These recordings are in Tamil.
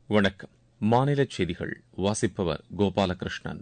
வணக்கம். மாநில செய்திகள் வாசிப்பவர் கோபாலகிருஷ்ணன்.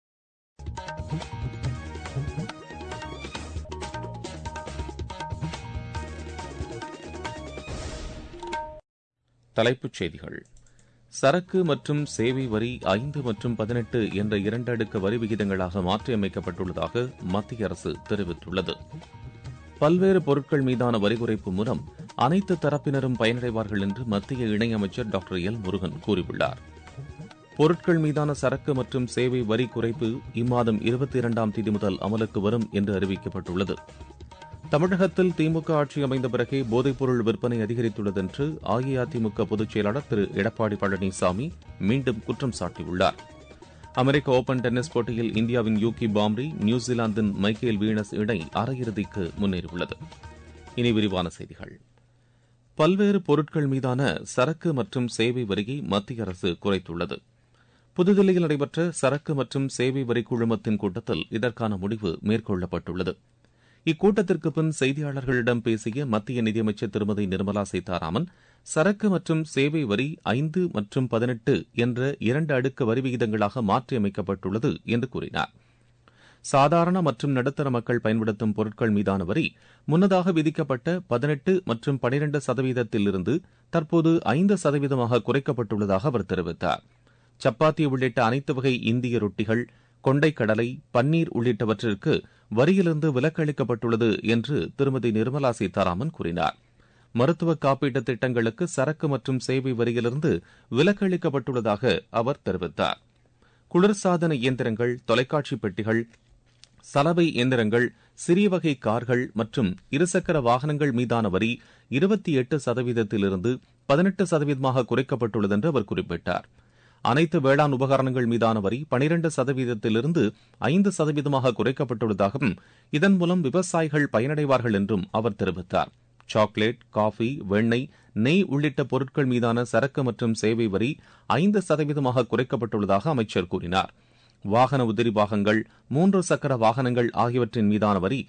தலைப்புச் செய்திகள். சரக்கு மற்றும் சேவை வரி 5 மற்றும் 18 என்ற 2 அடுக்கு வரி விகிதங்களாக மாற்றியமைக்கப்பட்டுள்ளதாக மத்திய அரசு தெரிவித்துள்ளது. பல்வேறு பொருட்கள் மீதான வரி குறைப்பு மூலம் அனைத்து தரப்பினரும் பயனடைவார்கள் என்று மத்திய இணையமைச்சர் டாக்டர் எல் முருகன் கூறியுள்ளார். பொருட்கள் மீதான சரக்கு மற்றும் சேவை வரி குறைப்பு இம்மாதம் 22ஆம் தேதி முதல் அமலுக்கு வரும் என்று அறிவிக்கப்பட்டுள்ளது. தமிழகத்தில் திமுக ஆட்சி அமைந்த பிறகே போதைப்பொருள் விற்பனை அதிகரித்துள்ளது என்று அஇஅதிமுக பொதுச் செயலாளர் திரு எடப்பாடி பழனிசாமி மீண்டும் குற்றம் சாட்டியுள்ளார். அமெரிக்க ஓபன் டென்னிஸ் போட்டியில் இந்தியாவின் யூகி பாம்ரி, நியூசிலாந்தின் மைக்கேல் வீனஸ் இணை அரையிறுதிக்கு முன்னேறியுள்ளது. இனி விரிவான செய்திகள். பல்வேறு பொருட்கள் மீதான சரக்கு மற்றும் சேவை வரியை மத்திய அரசு குறைத்துள்ளது. புதுதில்லியில் நடைபெற்ற சரக்கு மற்றும் சேவை வரி குழுமத்தின் கூட்டத்தில் இதற்கான முடிவு மேற்கொள்ளப்பட்டுள்ளது. இக்கூட்டத்திற்கு பின் செய்தியாளர்களிடம் பேசிய மத்திய நிதியமைச்சர் திருமதி நிர்மலா சீதாராமன், சரக்கு மற்றும் சேவை வரி 5 மற்றும் 18 என்ற 2 அடுக்கு வரி விகிதங்களாக மாற்றியமைக்கப்பட்டுள்ளது என்று கூறினார். சாதாரண மற்றும் நடுத்தர மக்கள் பயன்படுத்தும் பொருட்கள் மீதான வரி முன்னதாக விதிக்கப்பட்ட 18 மற்றும் 12% தற்போது 5% குறைக்கப்பட்டுள்ளதாக அவர் தெரிவித்தார். சப்பாத்தி உள்ளிட்ட அனைத்து வகை இந்திய ரொட்டிகள், கொண்டைக்கடலை, பன்னீர் உள்ளிட்டவற்றிற்கு வரியிலிருந்து விலக்கு அளிக்கப்பட்டுள்ளது என்று திருமதி நிர்மலா சீதாராமன் கூறினார். மருத்துவ காப்பீட்டு திட்டங்களுக்கு சரக்கு மற்றும் சேவை வரியிலிருந்து விலக்கு அளிக்கப்பட்டுள்ளதாக அவர் தெரிவித்தார். குளிர்சாதன இயந்திரங்கள், தொலைக்காட்சி பெட்டிகள், சலவை இயந்திரங்கள், சிறிய வகை கார்கள் மற்றும் இருசக்கர வாகனங்கள் மீதான வரி 28% 18% குறைக்கப்பட்டுள்ளது என்று அவர் குறிப்பிட்டார். அனைத்து வேளாண் உபகரணங்கள் மீதான வரி 12% 5% குறைக்கப்பட்டுள்ளதாகவும் இதன் மூலம் விவசாயிகள் பயனடைவார்கள் என்றும் அவர் தெரிவித்தார். சாக்லேட், காஃபி, வெண்ணெய், நெய் உள்ளிட்ட பொருட்கள் மீதான சரக்கு மற்றும் சேவை வரி 5% குறைக்கப்பட்டுள்ளதாக அமைச்சர் கூறினார். வாகன உதிரி பாகங்கள், 3 சக்கர வாகனங்கள் ஆகியவற்றின் மீதான வரி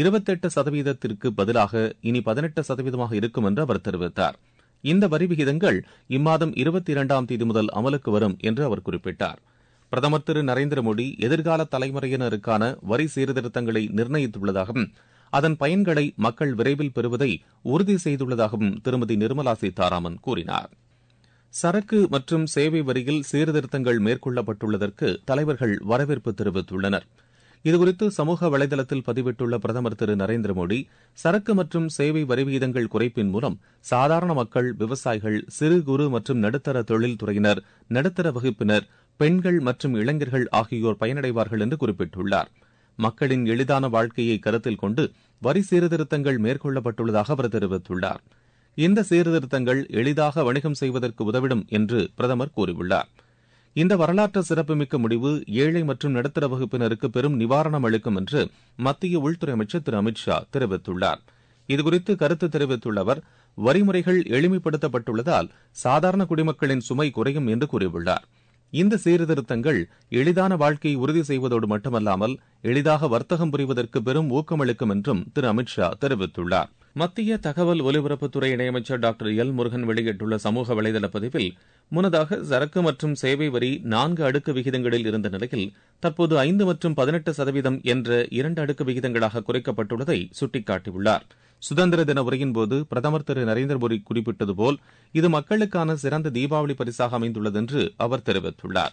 28% பதிலாக இனி 18% இருக்கும் என்று அவர் தெரிவித்தார். இந்த வரி விகிதங்கள் இம்மாதம் 22ஆம் தேதி முதல் அமலுக்கு வரும் என்று அவர் குறிப்பிட்டார். பிரதமர் திரு நரேந்திர மோடி எதிர்கால தலைமுறையினருக்கான வரி சீர்திருத்தங்களை நிர்ணயித்துள்ளதாகவும் அதன் பயன்களை மக்கள் விரைவில் பெறுவதை உறுதி செய்துள்ளதாகவும் திருமதி நிர்மலா சீதாராமன் கூறினார். சரக்கு மற்றும் சேவை வரியில் சீர்திருத்தங்கள் மேற்கொள்ளப்பட்டுள்ளதற்கு தலைவர்கள் வரவேற்பு தெரிவித்துள்ளனர். இதுகுறித்து சமூக வலைதளத்தில் பதிவிட்டுள்ள பிரதமர் திரு நரேந்திர மோடி, சரக்கு மற்றும் சேவை வரி விகிதங்கள் குறைப்பின் மூலம் சாதாரண மக்கள், விவசாயிகள், சிறு குறு மற்றும் நடுத்தர தொழில்துறையினர், நடுத்தர வகுப்பினர், பெண்கள் மற்றும் இளைஞர்கள் ஆகியோர் பயனடைவார்கள் என்று குறிப்பிட்டுள்ளார். மக்களின் எளிதான வாழ்க்கையை கருத்தில் கொண்டு வரி சீர்திருத்தங்கள் மேற்கொள்ளப்பட்டுள்ளதாக அவர் தெரிவித்துள்ளார். இந்த சீர்திருத்தங்கள் எளிதாக வணிகம் செய்வதற்கு உதவிடும் என்று பிரதமர் கூறியுள்ளார். இந்த வரலாற்று சிறப்புமிக்க முடிவு ஏழை மற்றும் நடுத்தர வகுப்பினருக்கு பெரும் நிவாரணம் அளிக்கும் என்று மத்திய உள்துறை அமைச்சர் திரு அமித் ஷா தெரிவித்துள்ளார். இதுகுறித்து கருத்து தெரிவித்துள்ள அவர், வரிமுறைகள் எளிமைப்படுத்தப்பட்டுள்ளதால் சாதாரண குடிமக்களின் சுமை குறையும் என்று கூறியுள்ளார். இந்த சீர்திருத்தங்கள் எளிதான வாழ்க்கையை உறுதி செய்வதோடு மட்டுமல்லாமல் எளிதாக வர்த்தகம் புரிவதற்கு பெரும் ஊக்கமளிக்கும் என்றும் திரு அமித் ஷா தெரிவித்துள்ளார். மத்திய தகவல் ஒலிபரப்புத்துறை இணையமைச்சர் டாக்டர் எல் முருகன் வெளியிட்டுள்ள சமூக வலைதள பதிவில், முன்னதாக சரக்கு மற்றும் சேவை வரி 4 அடுக்கு விகிதங்களில் இருந்த நிலையில் தற்போது 5 மற்றும் 18% என்ற 2 அடுக்கு விகிதங்களாக குறைக்கப்பட்டுள்ளதை சுட்டிக்காட்டியுள்ளார். சுதந்திர தின உரையின்போது பிரதமர் திரு நரேந்திர மோடி குறிப்பிட்டது போல் இது மக்களுக்கான சிறந்த தீபாவளி பரிசாக அமைந்துள்ளது என்று அவர் தெரிவித்துள்ளார்.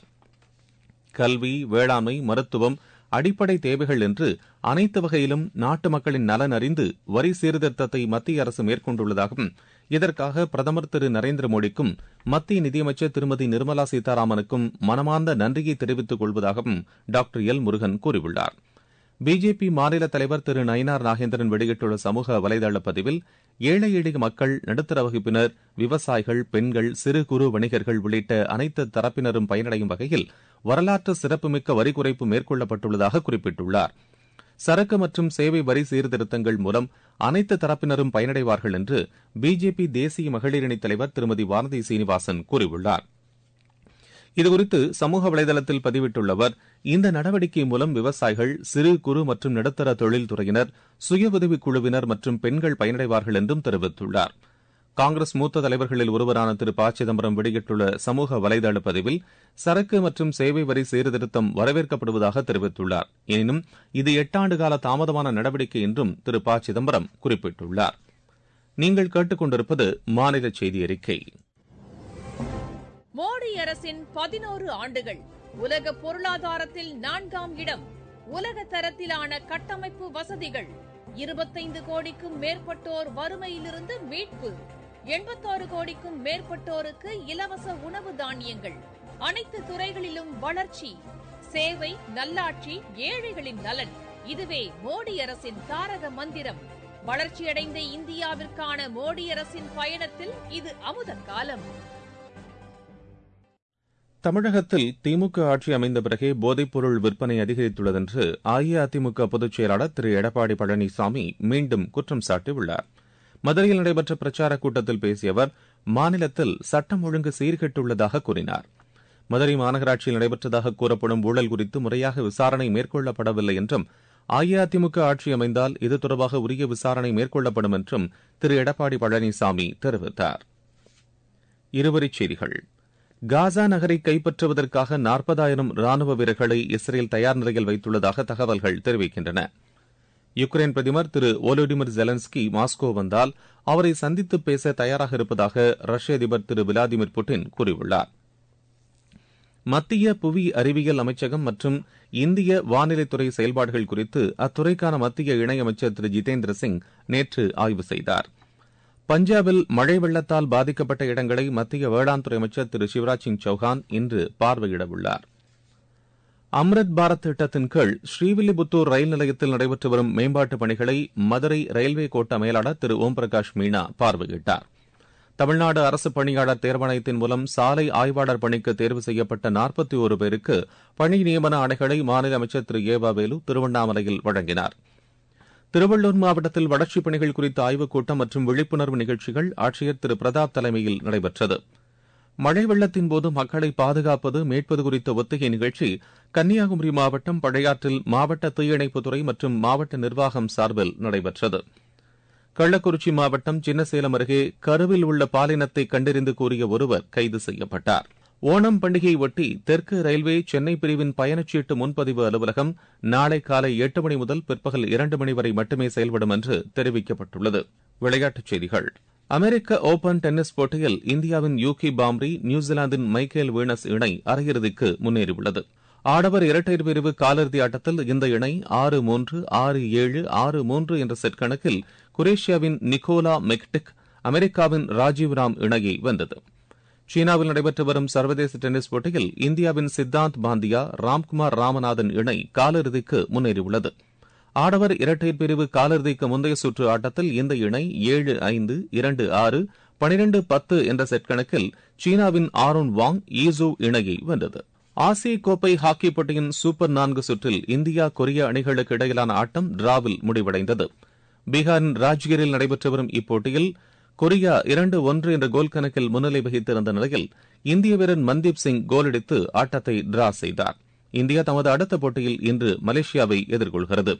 கல்வி, வேளாண்மை, மருத்துவம், அடிப்படை தேவைகள் என்று அனைத்து வகையிலும் நாட்டு மக்களின் நலன் அறிந்து வரி சீர்திருத்தத்தை மத்திய அரசு மேற்கொண்டுள்ளதாகவும் இதற்காக பிரதமர் திரு நரேந்திர மோடிக்கும் மத்திய நிதியமைச்சர் திருமதி நிர்மலா சீதாராமனுக்கும் மனமார்ந்த நன்றியை தெரிவித்துக் கொள்வதாகவும் டாக்டர் எல் முருகன் கூறியுள்ளார். பிஜேபி மாநில தலைவர் திரு நயினார் நாகேந்திரன் வெளியிட்டுள்ள சமூக வலைதள பதிவில், ஏழை எளிய மக்கள், நடுத்தர வகுப்பினர், விவசாயிகள், பெண்கள், சிறு குறு வணிகர்கள் உள்ளிட்ட அனைத்து தரப்பினரும் பயனடையும் வகையில் வரலாற்று சிறப்புமிக்க வரி குறைப்பு மேற்கொள்ளப்பட்டுள்ளதாக குறிப்பிட்டுள்ளார். சரக்கு மற்றும் சேவை வரி சீர்திருத்தங்கள் மூலம் அனைத்து தரப்பினரும் பயனடைவார்கள் என்று பிஜேபி தேசிய மகளிரணி தலைவர் திருமதி வானதி சீனிவாசன் கூறியுள்ளார். இதுகுறித்து சமூக வலைதளத்தில் பதிவிட்டுள்ள அவர், இந்த நடவடிக்கை மூலம் விவசாயிகள், சிறு குறு மற்றும் நடுத்தர தொழில்துறையினர், சுய உதவிக் குழுவினர் மற்றும் பெண்கள் பயனடைவார்கள் என்றும் தெரிவித்துள்ளார். காங்கிரஸ் மூத்த தலைவர்களில் ஒருவரான திரு ப சிதம்பரம் வெளியிட்டுள்ள சமூக வலைதள பதிவில் சரக்கு மற்றும் சேவை வரி சீர்திருத்தம் வரவேற்கப்படுவதாக தெரிவித்துள்ளார். எனினும் இது 8 ஆண்டு கால தாமதமான நடவடிக்கை என்றும் திரு ப சிதம்பரம் குறிப்பிட்டுள்ளார். நீங்கள் கேட்டுக்கொண்டிருப்பது மாநில செய்தி அறிக்கை. மோடி அரசின் 11 ஆண்டுகள் உலக பொருளாதாரத்தில் 4ஆம் இடம். உலக தரத்திலான கட்டமைப்பு வசதிகள். 25 கோடிக்கும் மேற்பட்டோர் வறுமையிலிருந்து மீட்பு. 86 கோடிக்கும் மேற்பட்டோருக்கு இலவச உணவு தானியங்கள். அனைத்து துறைகளிலும் வளர்ச்சி. சேவை, நல்லாட்சி, ஏழைகளின் நலன். இதுவே மோடி அரசின் தாரக மந்திரம். வளர்ச்சியடைந்த இந்தியாவிற்கான மோடி அரசின் பயணத்தில் இது அமுத காலம். தமிழகத்தில் திமுக ஆட்சி அமைந்த பிறகே போதைப்பொருள் விற்பனை அதிகரித்துள்ளதென்று அஇஅதிமுக பொதுச் செயலாளர் திரு எடப்பாடி பழனிசாமி மீண்டும் குற்றம் சாட்டியுள்ளார். மதுரையில் நடைபெற்ற பிரச்சாரக் கூட்டத்தில் பேசிய அவர் மாநிலத்தில் சட்டம் ஒழுங்கு சீர்கெட்டுள்ளதாக கூறினார். மதுரை மாநகராட்சியில் நடைபெற்றதாக கூறப்படும் ஊழல் குறித்து முறையாக விசாரணை மேற்கொள்ளப்படவில்லை என்றும் அஇஅதிமுக ஆட்சி அமைந்தால் இது தொடர்பாக உரிய விசாரணை மேற்கொள்ளப்படும் என்றும் திரு எடப்பாடி பழனிசாமி தெரிவித்தார். இருவரிச் செய்திகள். காசா நகரை கைப்பற்றுவதற்காக 40,000 ராணுவ வீரர்களை இஸ்ரேல் தயார் நிலையில் வைத்துள்ளதாக தகவல்கள் தெரிவிக்கின்றன. யுக்ரைன் பிரதமர் திரு வோலோடிமிர் ஜெலன்ஸ்கி மாஸ்கோ வந்தால் அவரை சந்தித்து பேச தயாராக இருப்பதாக ரஷ்ய அதிபர் திரு விளாடிமிர் புட்டின் கூறியுள்ளார். மத்திய புவி அறிவியல் அமைச்சகம் மற்றும் இந்திய வானிலைத்துறை செயல்பாடுகள் குறித்து அத்துறைக்கான மத்திய இணையமைச்சர் திரு ஜிதேந்திர சிங் நேற்று ஆய்வு செய்தார். பஞ்சாபில் மழை வெள்ளத்தால் பாதிக்கப்பட்ட இடங்களை மத்திய வேளாண் துறை அமைச்சர் திரு சிவராஜ் சிங் சௌஹான் இன்று பார்வையிடவுள்ளார். அம்ருத் பாரத் திட்டத்தின் கீழ் ஸ்ரீவில்லிபுத்தூர் ரயில் நிலையத்தில் நடைபெற்று வரும் மேம்பாட்டுப் பணிகளை மதுரை ரயில்வே கோட்ட மேலாளர் திரு ஓம் பிரகாஷ் மீனா பார்வையிட்டார். தமிழ்நாடு அரசு பணியாளர் தேர்வாணையத்தின் மூலம் சாலை ஆய்வாளர் பணிக்கு தேர்வு செய்யப்பட்ட 41 பேருக்கு பணி நியமன ஆணைகளை மாநில அமைச்சர் திரு ஏவாவேலு திருவண்ணாமலையில் வழங்கினார். திருவள்ளூர் மாவட்டத்தில் வளர்ச்சிப் பணிகள் குறித்த ஆய்வுக் கூட்டம் மற்றும் விழிப்புணர்வு நிகழ்ச்சிகள் ஆட்சியர் திரு பிரதாப் தலைமையில் நடைபெற்றது. மழை வெள்ளத்தின்போது மக்களை பாதுகாப்பது, மீட்பது குறித்த ஒத்திகை நிகழ்ச்சி கன்னியாகுமரி மாவட்டம் பழையாற்றில் மாவட்ட தீயணைப்புத்துறை மற்றும் மாவட்ட நிர்வாகம் சார்பில் நடைபெற்றது. கள்ளக்குறிச்சி மாவட்டம் சின்னசேலம் அருகே கருவில் உள்ள பாலினத்தை கண்டறிந்து கூறிய ஒருவர் கைது செய்யப்பட்டார். ஓணம் பண்டிகையை ஒட்டி தெற்கு ரயில்வே சென்னை பிரிவின் பயணச்சீட்டு முன்பதிவு அலுவலகம் நாளை காலை 8 மணி முதல் பிற்பகல் 2 மணி வரை மட்டுமே செயல்படும் என்று தெரிவிக்கப்பட்டுள்ளது. விளையாட்டுச் செய்திகள். அமெரிக்க ஓபன் டென்னிஸ் போட்டியில் இந்தியாவின் யூகி பாம்ரி, நியூசிலாந்தின் மைக்கேல் வீனஸ் இணை அரையிறுதிக்கு முன்னேறியுள்ளது. ஆடவர் இரட்டையர் பிரிவு காலிறுதி ஆட்டத்தில் இந்த இணை 6-3, 6-7, 6-3 என்ற செட் கணக்கில் குரேஷியாவின் நிக்கோலா மெக்டிக், அமெரிக்காவின் ராஜீவ் ராம் இணையை வென்றது. சீனாவில் நடைபெற்று வரும் சர்வதேச டென்னிஸ் போட்டியில் இந்தியாவின் சித்தாந்த் பாந்தியா, ராம்குமார் ராமநாதன் இணை காலிறுதிக்கு முன்னேறியுள்ளது. ஆடவர் இரட்டையர் பிரிவு காலிறுதிக்கு முந்தைய சுற்று ஆட்டத்தில் இந்த இணை 7-5, 2-6, 12-10 என்ற செட் கணக்கில் சீனாவின் ஆரோன் வாங், ஈசூ இணையை வென்றது. ஆசிய கோப்பை ஹாக்கி போட்டியின் சூப்பர் 4 சுற்றில் இந்தியா கொரியா அணிகளுக்கு இடையிலான ஆட்டம் டிராவில் முடிவடைந்தது. பீகாரின் ராஜ்கிரில் நடைபெற்று வரும் இப்போட்டியில் கொரியா 2-1 என்ற கோல் கணக்கில் முன்னிலை வகித்திருந்த நிலையில் இந்திய வீரர் மன்தீப் சிங் கோலடித்து ஆட்டத்தை டிரா செய்தார். இந்தியா தமது அடுத்த போட்டியில் இன்று மலேசியாவை எதிர்கொள்கிறது.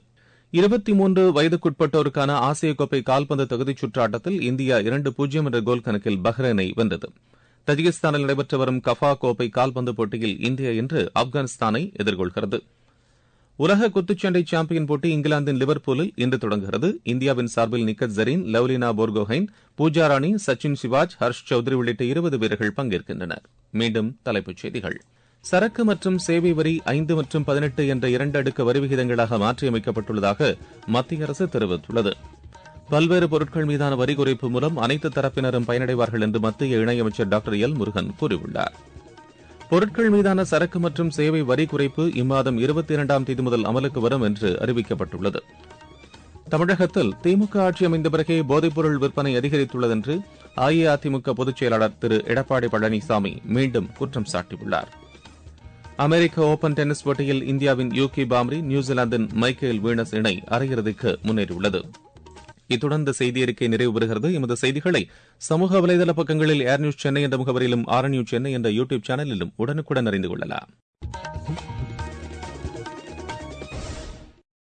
23 வயதுக்குட்பட்டோருக்கான ஆசிய கோப்பை கால்பந்து தகுதிச் சுற்று ஆட்டத்தில் இந்தியா 2-0 என்ற கோல் கணக்கில் பஹ்ரைனை வென்றது. தஜிகிஸ்தானில் நடைபெற்று வரும் கஃபா கோப்பை கால்பந்து போட்டியில் இந்தியா இன்று ஆப்கானிஸ்தானை எதிர்கொள்கிறது. உலக குத்துச்சண்டை சாம்பியன் போட்டி இங்கிலாந்தின் லிவர்பூலில் இன்று தொடங்குகிறது. இந்தியாவின் சார்பில் நிக்கத் ஜரீன், லவ்லினா போர்கோஹைன், பூஜா ராணி, சச்சின் சிவாஜ், ஹர்ஷ் சௌத்ரி உள்ளிட்ட 20 வீரர்கள் பங்கேற்கின்றனர். மீண்டும் தலைப்புச் செய்திகள். சரக்கு மற்றும் சேவை வரி 5 மற்றும் 18 என்ற 2 அடுக்கு வரி விகிதங்களாக மாற்றியமைக்கப்பட்டுள்ளதாக மத்திய அரசு தெரிவித்துள்ளது. பல்வேறு பொருட்கள் மீதான வரி குறைப்பு மூலம் அனைத்து தரப்பினரும் பயனடைவார்கள் என்று மத்திய இணையமைச்சர் டாக்டர் எல் முருகன் கூறியுள்ளார். பொருட்கள் மீதான சரக்கு மற்றும் சேவை வரி குறைப்பு இம்மாதம் 22ஆம் தேதி முதல் அமலுக்கு வரும் என்று அறிவிக்கப்பட்டுள்ளது. தமிழகத்தில் திமுக ஆட்சி அமைந்த பிறகே போதைப்பொருள் விற்பனை அதிகரித்துள்ளது என்று அஇஅதிமுக பொதுச் செயலாளர் திரு எடப்பாடி பழனிசாமி மீண்டும் குற்றம் சாட்டியுள்ளார். அமெரிக்க ஓபன் டென்னிஸ் போட்டியில் இந்தியாவின் யூகி பாம்ரி, நியூசிலாந்தின் மைக்கேல் வீனஸ் இணை அரையிறுதிக்கு முன்னேறியுள்ளது. இத்துடன் இந்த செய்தி அறிக்கை நிறைவு பெறுகிறது. எமது செய்திகளை சமூக வலைதள பக்கங்களில் ஏர் நியூஸ் சென்னை என்ற முகவரியிலும், ஆர் நியூஸ் சென்னை என்ற யூடியூப் சேனலிலும் உடனுக்குடன் அறிந்து கொள்ளலாம்.